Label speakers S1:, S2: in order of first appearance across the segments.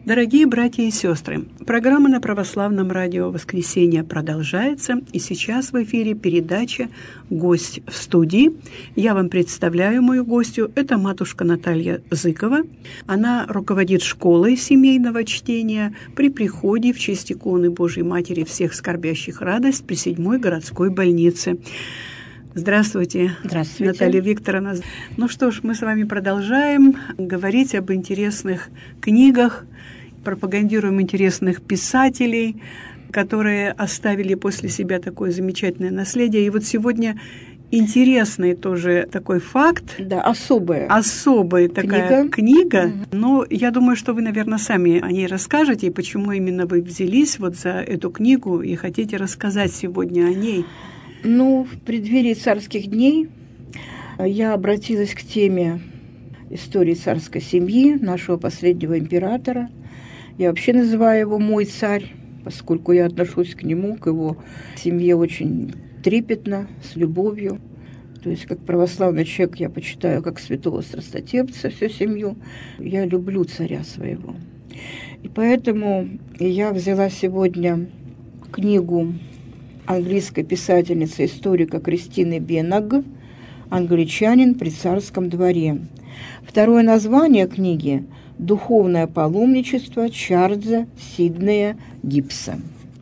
S1: Дорогие братья и сестры, программа на Православном радио «Воскресенье» продолжается, и сейчас в эфире передача «Гость в студии». Я вам представляю мою гостью. Это матушка Наталья Зыкова. Она руководит школой семейного чтения при приходе в честь иконы Божией Матери всех скорбящих радость при 7-й городской больнице. Здравствуйте,
S2: Здравствуйте,
S1: Наталья Викторовна. Ну что ж, мы с вами продолжаем говорить об интересных книгах, пропагандируем интересных писателей, которые оставили после себя такое замечательное наследие. И вот сегодня интересный тоже такой факт.
S2: Да, особая
S1: такая книга. Но я думаю, что вы, наверное, сами о ней расскажете, и почему именно вы взялись вот за эту книгу и хотите рассказать сегодня о ней.
S2: Ну, в преддверии царских дней я обратилась к теме истории царской семьи, нашего последнего императора. Я вообще называю его «мой царь», поскольку я отношусь к нему, к его семье очень трепетно, с любовью. То есть, как православный человек, я почитаю как святого страстотерпца всю семью. Я люблю царя своего. И поэтому я взяла сегодня книгу английской писательницы, историка Кристины Беннег «Англичанин при царском дворе». Второе название книги «Духовное паломничество Чарльза Сиднея Гибса».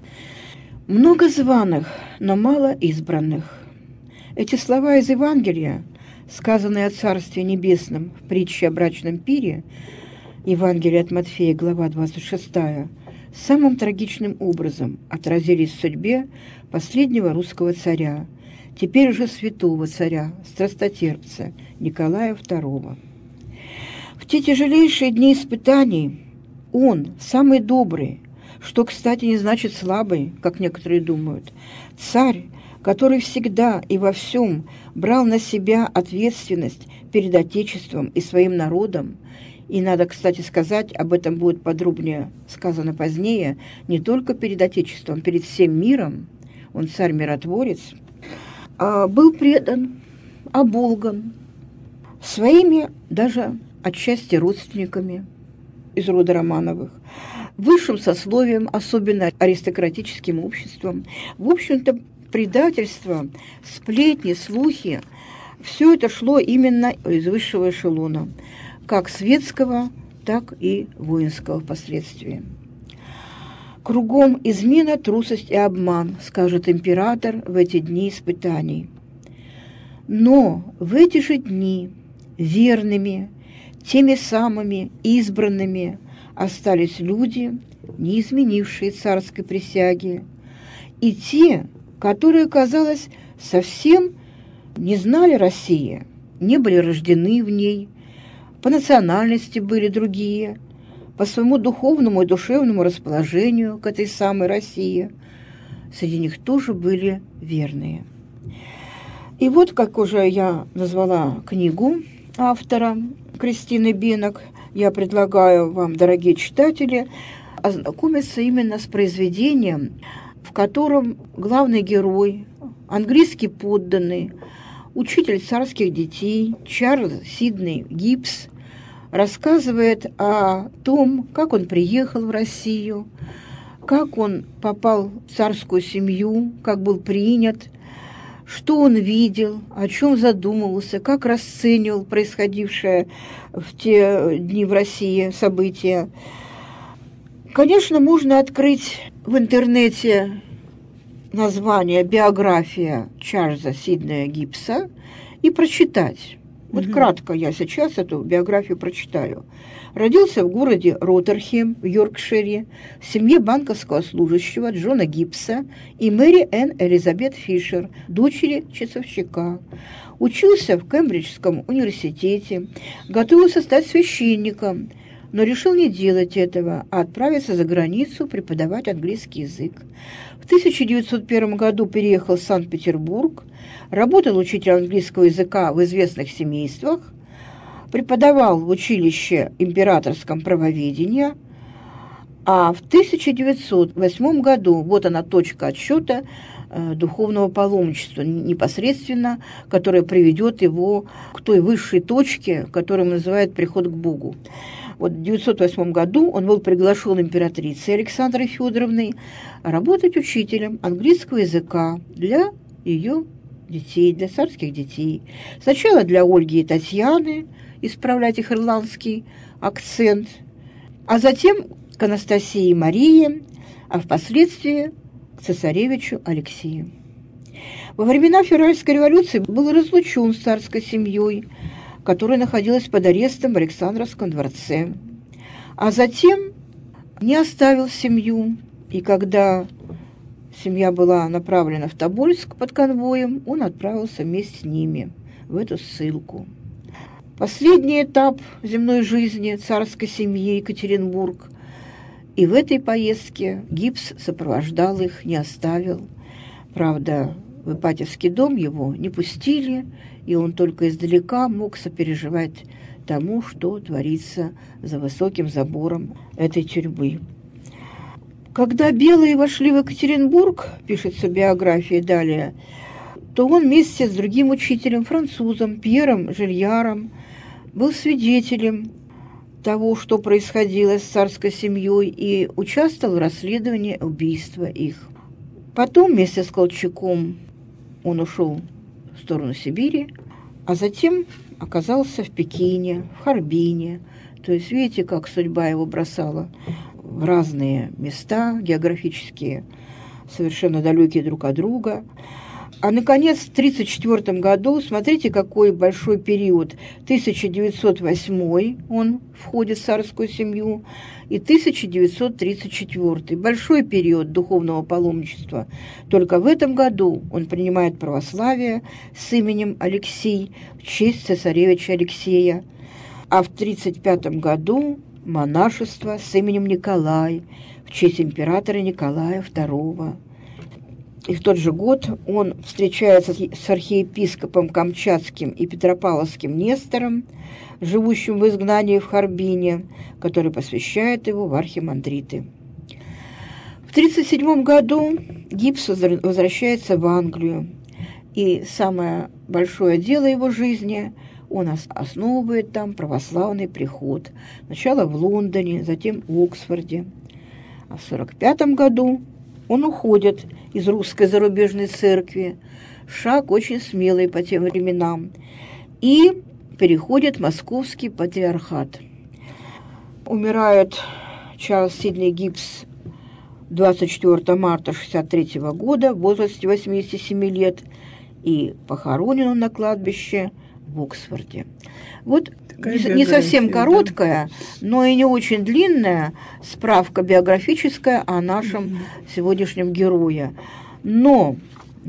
S2: Много званых, но мало избранных. Эти слова из Евангелия, сказанные о Царстве Небесном в притче о брачном пире, Евангелие от Матфея, глава 26, самым трагичным образом отразились в судьбе последнего русского царя, теперь уже святого царя, страстотерпца Николая II. В те тяжелейшие дни испытаний он, самый добрый, что, кстати, не значит слабый, как некоторые думают, царь, который всегда и во всем брал на себя ответственность перед Отечеством и своим народом, и надо, кстати, сказать, об этом будет подробнее сказано позднее, не только перед Отечеством, перед всем миром, он царь-миротворец, был предан, оболган своими даже отчасти родственниками из рода Романовых, высшим сословием, особенно аристократическим обществом. В общем-то, предательство, сплетни, слухи, все это шло именно из высшего эшелона, как светского, так и воинского впоследствии. «Кругом измена, трусость и обман», скажет император в эти дни испытаний. Но в эти же дни верными, теми самыми избранными остались люди, не изменившие царской присяги, и те, которые, казалось, совсем не знали России, не были рождены в ней, по национальности были другие, по своему духовному и душевному расположению к этой самой России. Среди них тоже были верные. И вот, как уже я назвала книгу автора Кристины Беннег, я предлагаю вам, дорогие читатели, ознакомиться именно с произведением, в котором главный герой, английский подданный, учитель царских детей Чарльз Сидней Гибс, рассказывает о том, как он приехал в Россию, как он попал в царскую семью, как был принят, что он видел, о чем задумывался, как расценивал происходившее в те дни в России события. Конечно, можно открыть в интернете название «Биография Чарльза Сиднея Гибса» и прочитать. Вот кратко я сейчас эту биографию прочитаю. Родился в городе Роттерхем в Йоркшире в семье банковского служащего Джона Гибса и Мэри Энн Элизабет Фишер, дочери часовщика. Учился в Кембриджском университете, готовился стать священником, но решил не делать этого, а отправиться за границу преподавать английский язык. В 1901 году переехал в Санкт-Петербург, работал учителем английского языка в известных семействах, преподавал в училище императорском правоведения, а в 1908 году, вот она точка отсчета духовного паломничества непосредственно, которое приведет его к той высшей точке, которую называют приход к Богу. Вот в 908 году он был приглашен императрицей Александрой Федоровной работать учителем английского языка для ее детей, для царских детей. Сначала для Ольги и Татьяны, исправлять их ирландский акцент, а затем к Анастасии и Марии, а впоследствии к цесаревичу Алексею. Во времена Февральской революции был разлучен с царской семьей, которая находилась под арестом в Александровском дворце, а затем не оставил семью, и когда семья была направлена в Тобольск под конвоем, он отправился вместе с ними в эту ссылку. Последний этап земной жизни царской семьи Екатеринбург. И в этой поездке Гипс сопровождал их, не оставил. Правда, в Ипатьевский дом его не пустили, и он только издалека мог сопереживать тому, что творится за высоким забором этой тюрьмы. Когда белые вошли в Екатеринбург, пишется в биографии далее, то он вместе с другим учителем, французом Пьером Жильяром, был свидетелем того, что происходило с царской семьей, и участвовал в расследовании убийства их. Потом вместе с Колчаком он ушел в сторону Сибири, а затем оказался в Пекине, в Харбине. То есть видите, как судьба его бросала в разные места географические, совершенно далекие друг от друга. А, наконец, в 1934 году, смотрите, какой большой период, 1908 он входит в царскую семью, и 1934 большой период духовного паломничества. Только в этом году он принимает православие с именем Алексей в честь цесаревича Алексея, а в 1935 году монашество с именем Николай в честь императора Николая II. И в тот же год он встречается с архиепископом Камчатским и Петропавловским Нестором, живущим в изгнании в Харбине, который посвящает его в архимандриты. В 1937 году Гипс возвращается в Англию, и самое большое дело его жизни – он основывает там православный приход. Сначала в Лондоне, затем в Оксфорде. А в 1945 году он уходит из русской зарубежной церкви, шаг очень смелый по тем временам, и переходит в московский патриархат. Умирает Чарльз Сидней Гипс 24 марта 1963 года в возрасте 87 лет, и похоронен он на кладбище в Оксфорде. Вот не совсем короткая, да, но и не очень длинная справка биографическая о нашем сегодняшнем герое. Но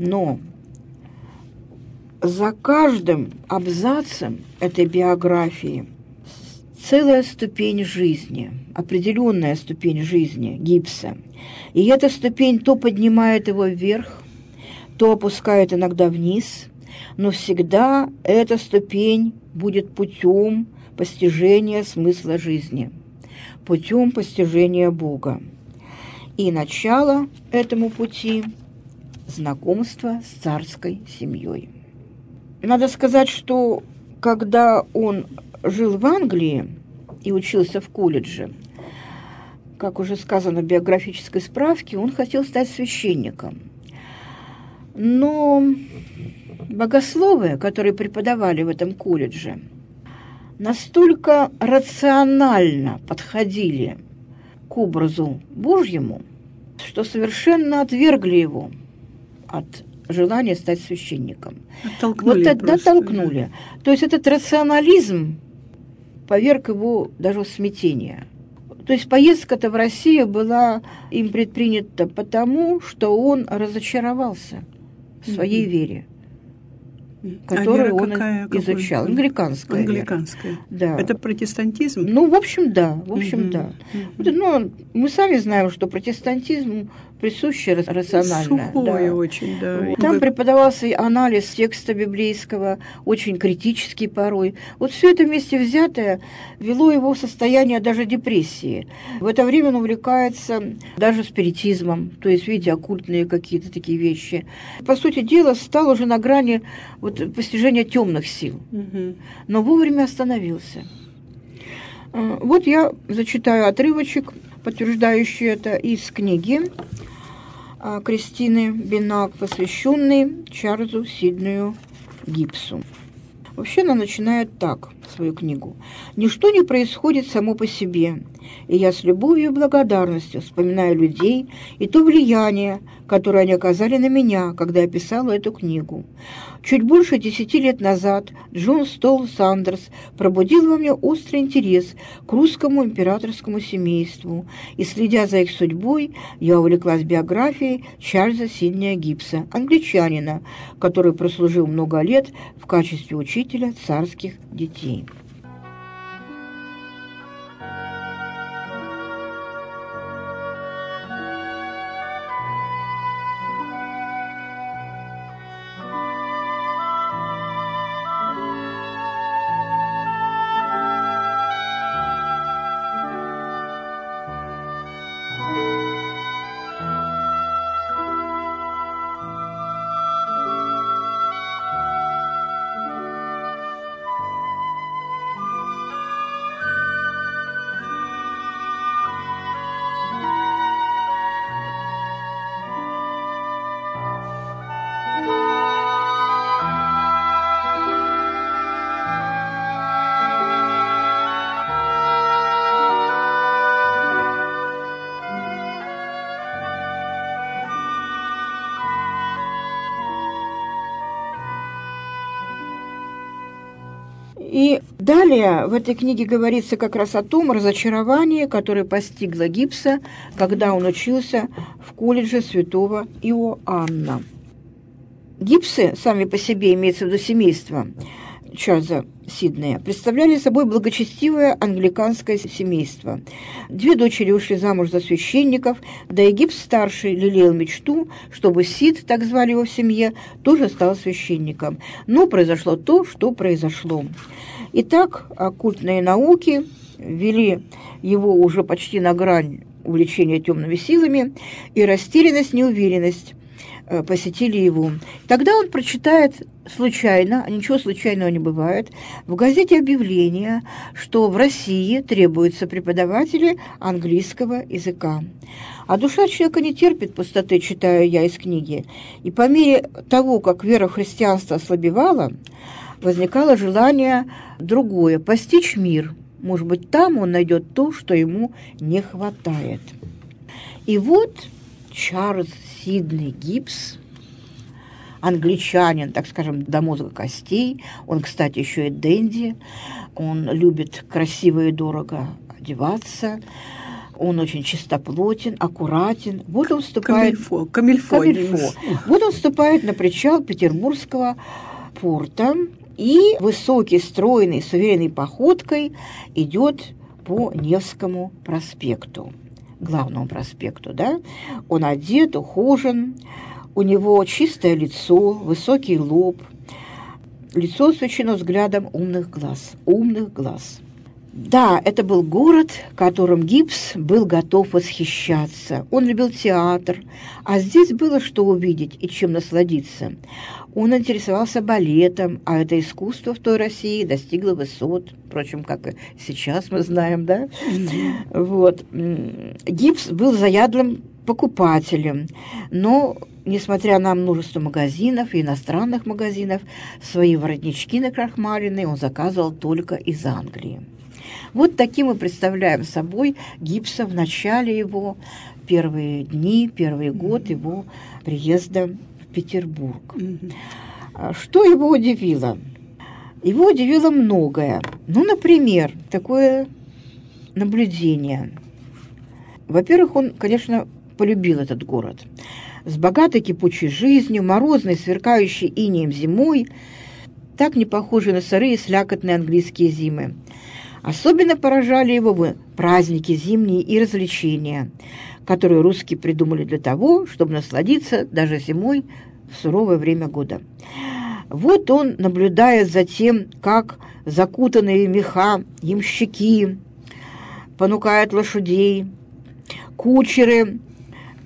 S2: за каждым абзацем этой биографии целая ступень жизни, определенная ступень жизни Гипса. И эта ступень то поднимает его вверх, то опускает иногда вниз, но всегда эта ступень будет путем постижения смысла жизни, путем постижения Бога. И начало этому пути – знакомство с царской семьей. Надо сказать, что когда он жил в Англии и учился в колледже, как уже сказано в биографической справке, он хотел стать священником. Но богословы, которые преподавали в этом колледже, настолько рационально подходили к образу Божьему, что совершенно отвергли его от желания стать священником. Оттолкнули. То есть этот рационализм поверг его даже в смятение. То есть поездка-то в Россию была им предпринята потому, что он разочаровался в своей вере, которую он изучал. Англиканская.
S1: Англиканская.
S2: Да.
S1: Это протестантизм?
S2: Ну, в общем, да. Да. Ну, мы сами знаем, что протестантизм присуще рационально.
S1: Сухое очень, да.
S2: Там преподавался анализ текста библейского, очень критический порой. Вот все это вместе взятое вело его в состояние даже депрессии. В это время он увлекается даже спиритизмом, то есть, видите, оккультные какие-то такие вещи. По сути дела, стал уже на грани постижения темных сил, но вовремя остановился. Вот я зачитаю отрывочек, подтверждающий это, из книги Кристины Бинак, посвященной Чарльзу Сиднею Гибсу. Вообще она начинает так свою книгу. «Ничто не происходит само по себе, и я с любовью и благодарностью вспоминаю людей и то влияние, которое они оказали на меня, когда я писала эту книгу. Чуть больше 10 лет назад Джон Столл Сандерс пробудил во мне острый интерес к русскому императорскому семейству, и, следя за их судьбой, я увлеклась биографией Чарльза Сиднея Гибса, англичанина, который прослужил много лет в качестве учителя царских детей». И далее в этой книге говорится как раз о том разочаровании, которое постигло Гибса, когда он учился в колледже святого Иоанна. Гибсы, сами по себе, имеется в виду семейство Чарльза Сиднея, представляли собой благочестивое англиканское семейство. 2 дочери ушли замуж за священников, да и Гибс-старший лелеял мечту, чтобы Сид, так звали его в семье, тоже стал священником. Но произошло то, что произошло. Итак, оккультные науки ввели его уже почти на грань увлечения темными силами, и растерянность, неуверенность посетили его. Тогда он прочитает случайно, а ничего случайного не бывает, в газете объявление, что в России требуются преподаватели английского языка. А душа человека не терпит пустоты, читаю я из книги. И по мере того, как вера в христианство ослабевала, возникало желание другое – постичь мир. Может быть, там он найдет то, что ему не хватает. И вот Чарльз Сидней Гибс, англичанин, так скажем, до мозга костей. Он, кстати, еще и денди. Он любит красиво и дорого одеваться. Он очень чистоплотен, аккуратен. Вот он вступает...
S1: Камильфо.
S2: Вот он вступает на причал Петербургского порта и высокий, стройный, с уверенной походкой идет по Невскому проспекту, главному проспекту, да? Он одет, ухожен, у него чистое лицо, высокий лоб, лицо освещено взглядом умных глаз. Да, это был город, которым Гибс был готов восхищаться. Он любил театр, а здесь было что увидеть и чем насладиться. Он интересовался балетом, а это искусство в той России достигло высот, впрочем, как и сейчас мы знаем, да? Вот. Гибс был заядлым покупателем, но, несмотря на множество магазинов и иностранных магазинов, свои воротнички накрахмаленные он заказывал только из Англии. Вот таким мы представляем собой Гибса в начале его, первые дни, первый год его приезда в Петербург. Что его удивило? Его удивило многое. Ну, например, такое наблюдение. Во-первых, он, конечно, полюбил этот город. С богатой кипучей жизнью, морозной, сверкающей инеем зимой, так не похожей на сырые слякотные английские зимы. Особенно поражали его праздники зимние и развлечения, которые русские придумали для того, чтобы насладиться даже зимой в суровое время года. Вот он наблюдает за тем, как закутанные в меха ямщики понукают лошадей, кучеры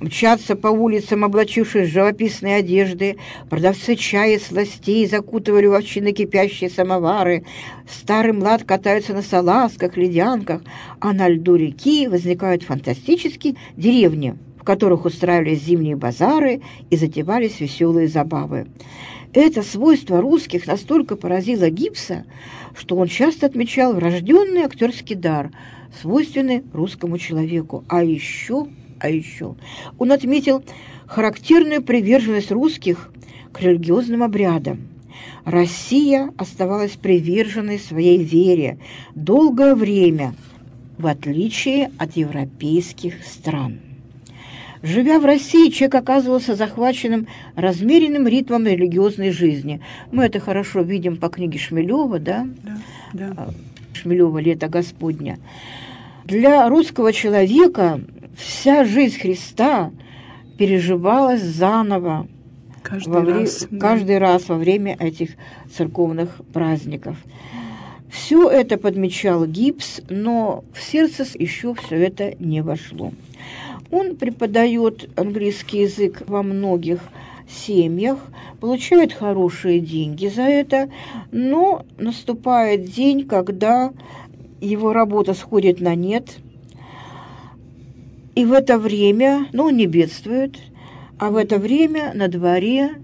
S2: мчатся по улицам, облачившись в живописные одежды, продавцы чая и сластей закутывали в овчины кипящие самовары, старый млад катаются на салазках, ледянках, а на льду реки возникают фантастические деревни, в которых устраивались зимние базары и затевались веселые забавы. Это свойство русских настолько поразило Гибса, что он часто отмечал врожденный актерский дар, свойственный русскому человеку. А еще он отметил характерную приверженность русских к религиозным обрядам. Россия оставалась приверженной своей вере долгое время, в отличие от европейских стран. Живя в России, человек оказывался захваченным размеренным ритмом религиозной жизни. Мы это хорошо видим по книге Шмелева, да? Да. Шмелева «Лето Господня». Для русского человека вся жизнь Христа переживалась заново каждый раз во время этих церковных праздников. Все это подмечал Гибс, но в сердце еще все это не вошло. Он преподает английский язык во многих семьях, получает хорошие деньги за это, но наступает день, когда его работа сходит на нет, и в это время, он не бедствует, а в это время на дворе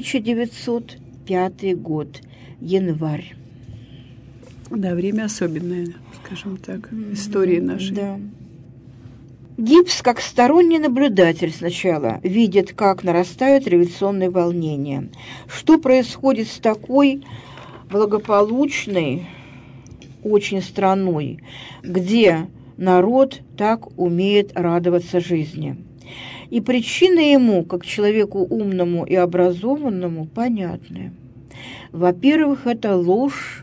S2: 1905 год, январь.
S1: Да, время особенное, скажем так, истории нашей.
S2: Да. Гибс, как сторонний наблюдатель сначала, видит, как нарастают революционные волнения. Что происходит с такой благополучной очень страной, где народ так умеет радоваться жизни. И причины ему, как человеку умному и образованному, понятны. Во-первых, это ложь,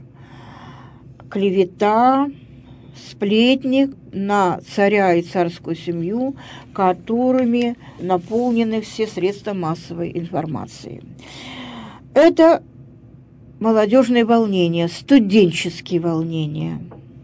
S2: клевета, сплетни на царя и царскую семью, которыми наполнены все средства массовой информации. Это молодежные волнения, студенческие волнения.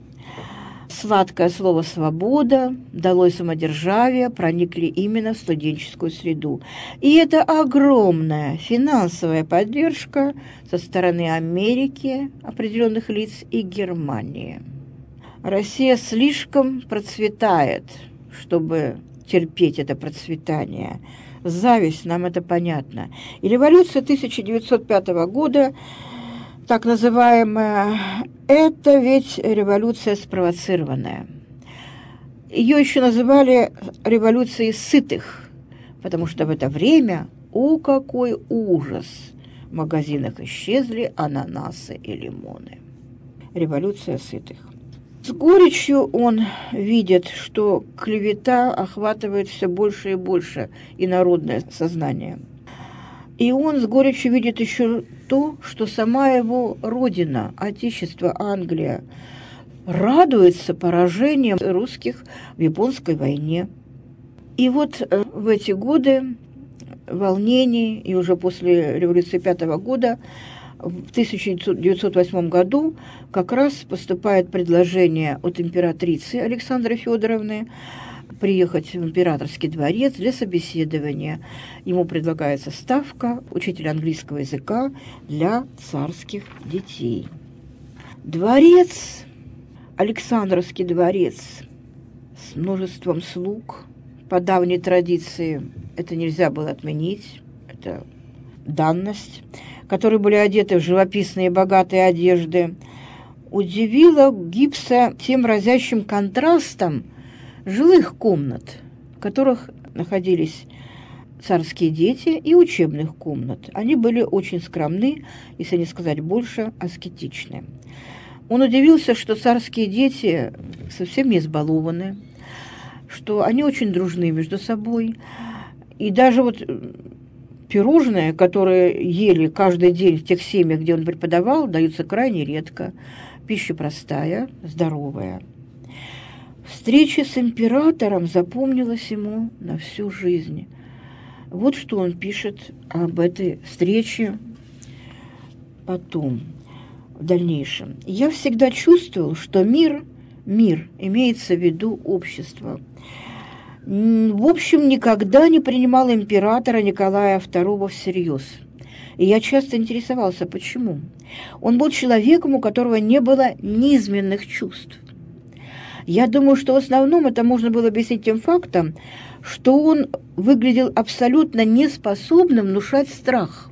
S2: Сладкое слово «свобода», «долой самодержавие» проникли именно в студенческую среду. И это огромная финансовая поддержка со стороны Америки, определенных лиц, и Германии. Россия слишком процветает, чтобы терпеть это процветание. Зависть, нам это понятно. И революция 1905 года, так называемая, это ведь революция спровоцированная. Ее еще называли революцией сытых, потому что в это время, какой ужас, в магазинах исчезли ананасы и лимоны. Революция сытых. С горечью он видит, что клевета охватывает все больше и больше и народное сознание. И он с горечью видит еще то, что сама его родина, отечество Англия, радуется поражением русских в Японской войне. И вот в эти годы волнений, и уже после революции 5 года, в 1908 году как раз поступает предложение от императрицы Александры Федоровны приехать в императорский дворец для собеседования. Ему предлагается ставка учителя английского языка для царских детей. Дворец, Александровский дворец, с множеством слуг. По давней традиции это нельзя было отменить, это данность, которые были одеты в живописные богатые одежды, удивило Гибса тем разящим контрастом жилых комнат, в которых находились царские дети, и учебных комнат. Они были очень скромны, если не сказать больше, аскетичны. Он удивился, что царские дети совсем не избалованы, что они очень дружны между собой, и даже вот пирожные, которые ели каждый день в тех семьях, где он преподавал, даются крайне редко. Пища простая, здоровая. Встреча с императором запомнилась ему на всю жизнь. Вот что он пишет об этой встрече потом, в дальнейшем. «Я всегда чувствовал, что мир имеется в виду общество. в общем, никогда не принимал императора Николая II всерьез. И я часто интересовался, почему. Он был человеком, у которого не было низменных чувств. Я думаю, что в основном это можно было объяснить тем фактом, что он выглядел абсолютно неспособным внушать страх.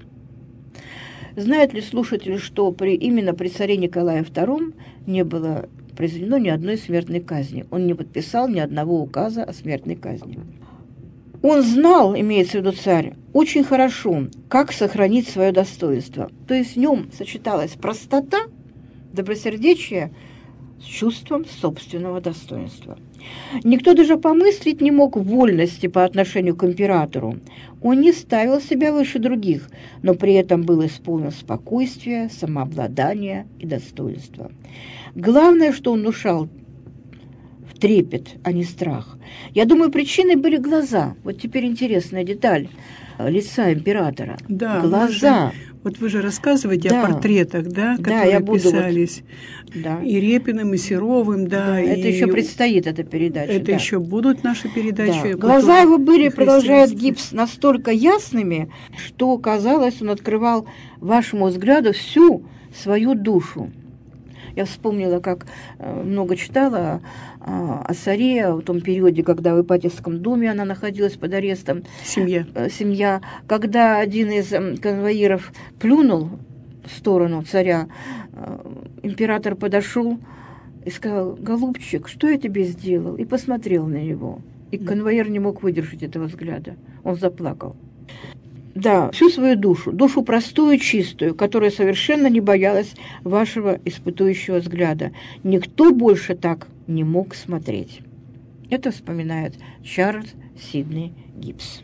S2: Знают ли слушатели, что именно при царе Николае II не было произведено ни одной смертной казни? Он не подписал ни одного указа о смертной казни. Он знал, имеется в виду царь, очень хорошо, как сохранить свое достоинство. То есть в нем сочеталась простота, добросердечие с чувством собственного достоинства. Никто даже помыслить не мог вольности по отношению к императору. Он не ставил себя выше других, но при этом был исполнен спокойствия, самообладания и достоинства. Главное, что он внушал в трепет, а не страх. Я думаю, причиной были глаза. Вот теперь интересная деталь лица императора.
S1: Да,
S2: глаза.
S1: Вот вы же рассказываете о портретах, да, которые писались и Репиным, и Серовым, да.
S2: Это еще предстоит, эта передача.
S1: Это еще будут наши передачи.
S2: Да. Глаза его были, продолжает гипс, настолько ясными, что, казалось, он открывал вашему взгляду всю свою душу. Я вспомнила, как много читала о царе в том периоде, когда в Ипатьевском доме она находилась под арестом. Семья. Когда один из конвоиров плюнул в сторону царя, император подошел и сказал: «Голубчик, что я тебе сделал?» И посмотрел на него. И конвоир не мог выдержать этого взгляда. Он заплакал. Да, всю свою душу простую, чистую, которая совершенно не боялась вашего испытующего взгляда. Никто больше так не мог смотреть. Это вспоминает Чарльз Сидней Гибс.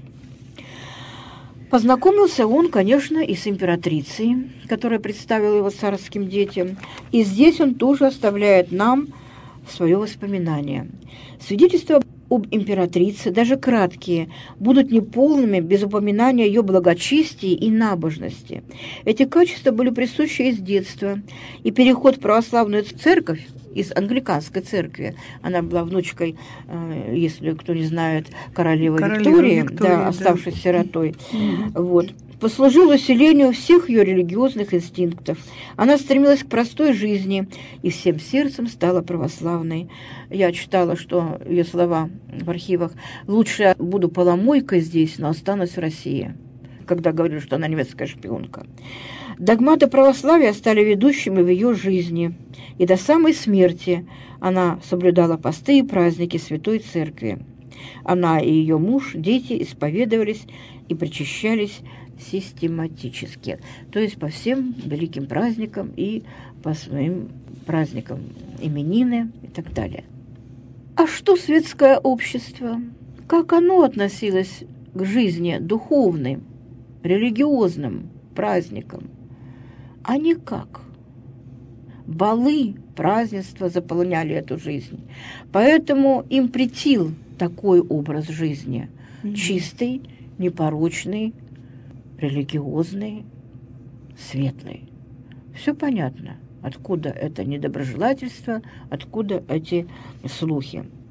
S2: Познакомился он, конечно, и с императрицей, которая представила его царским детям. И здесь он тоже оставляет нам свое воспоминание. Свидетельство об императрице, даже краткие, будут неполными без упоминания ее благочестия и набожности. Эти качества были присущи ей с детства, и переход в православную церковь из англиканской церкви, она была внучкой, если кто не знает, королевы Виктории, да, оставшись сиротой, вот, послужил усилению всех ее религиозных инстинктов. Она стремилась к простой жизни и всем сердцем стала православной. Я читала, что ее слова в архивах: «Лучше буду поломойкой здесь, но останусь в России», когда говорили, что она немецкая шпионка. Догматы православия стали ведущими в ее жизни, и до самой смерти она соблюдала посты и праздники Святой Церкви. Она и ее муж, дети исповедовались и причащались систематически, то есть по всем великим праздникам и по своим праздникам, именины и так далее. А что светское общество? Как оно относилось к жизни духовным, религиозным праздникам? А никак. Балы, празднества заполняли эту жизнь. Поэтому им претил такой образ жизни. Чистый, непорочный, религиозный, светлый. Все понятно, откуда это недоброжелательство, откуда эти слухи.